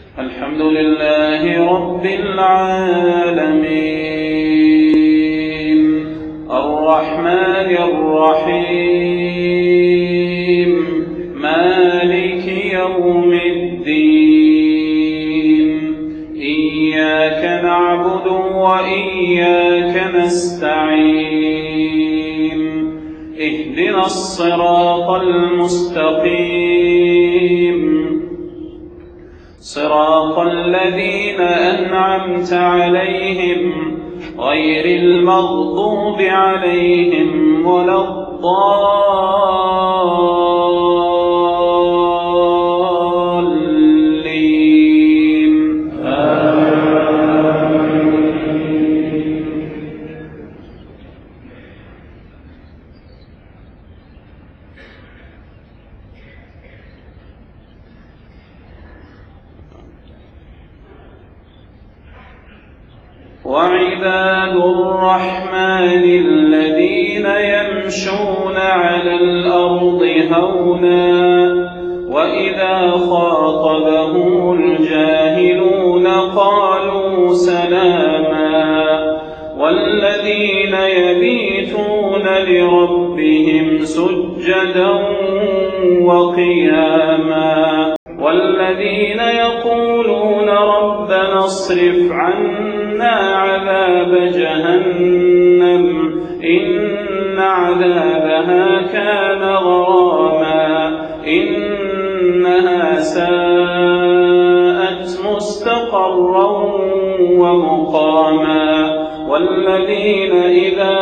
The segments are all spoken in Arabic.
الحمد لله رب العالمين الرحمن الرحيم مالك يوم الدين إياك نعبد وإياك نستعين اهدنا الصراط المستقيم صراط الذين أنعمت عليهم غير المغضوب عليهم ولا الضالين وعباد الرحمن الذين يمشون على الأرض هونا وإذا خاطبهم الجاهلون قالوا سلاما والذين يبيتون لربهم سجدا وقياما والذين يقولون ربنا اصرف عنا عذاب جهنم إن عذابها كان غراما إنها ساءت مستقرا ومقاما والذين إذا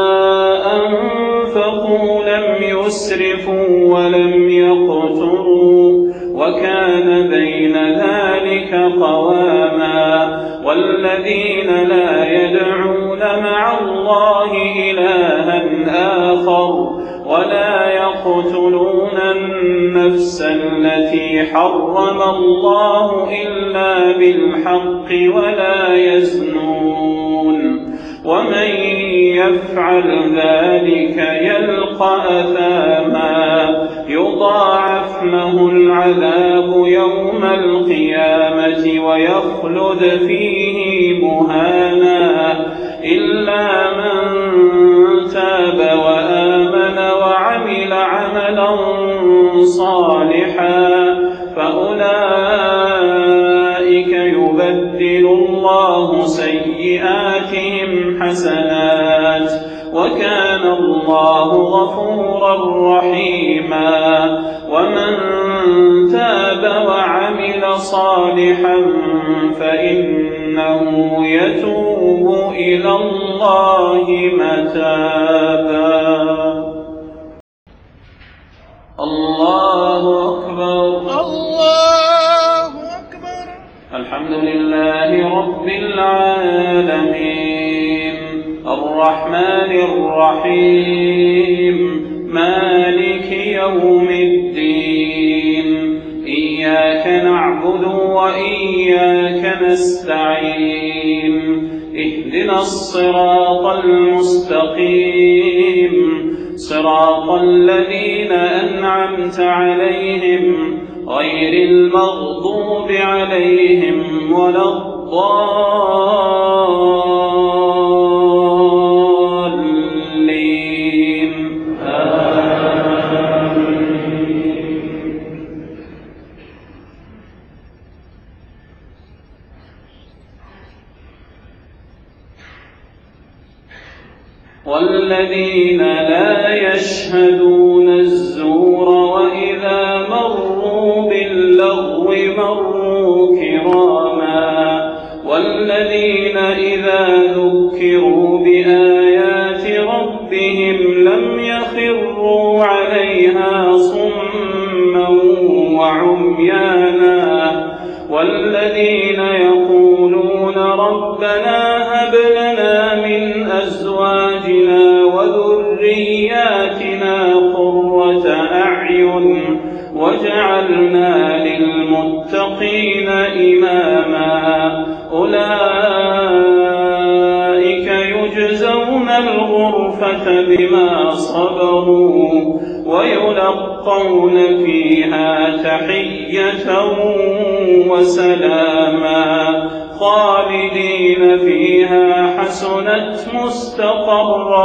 أنفقوا لم يسرفوا ولم يقتروا وكان بين ذلك قواما والذين لا يدعون مع الله إلها آخر ولا يقتلون النفس التي حرم الله إلا بالحق ولا يزنون ومن يفعل ذلك يلقى أثاما يضاعف له العذاب يوم القيامة ويخلد فيه مهانا إلا من تاب وآمن وعمل عملا صالحا فأولئك يبدل الله سيئاتهم حسنات وكان الله غفورا رحيما ومن تاب وعمل صالحا فإنه يتوب إلى الله متابا الله أكبر الله أكبر الحمد لله رب العالمين الرحمن الرحيم مالك يوم الدين إياك نعبد وإياك نستعين اهدنا الصراط المستقيم صراط الذين أنعمت عليهم غير المغضوب عليهم ولا الضالين والذين لا يشهدون الزور وإذا مروا باللغو مروا كراما والذين إذا ذكروا بآيات ربهم لم يخروا عليها صما وعميانا والذين يقولون ربنا هب لنا من أزواجنا وذرياتنا قرة أعين واجعلنا للمتقين إماما أولئك يجزون الغرفة بما صبروا ويلقون فيها تحية وسلاما خالدين فيها حسنت مستقرا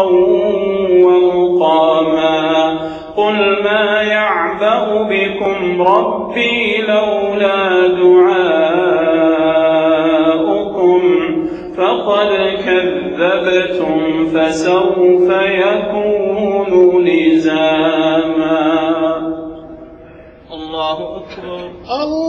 ومقاما قل ما يعبأ بكم ربي لولا دعاؤكم فقد كذبتم فسوف يكون لزاما. الله أكبر.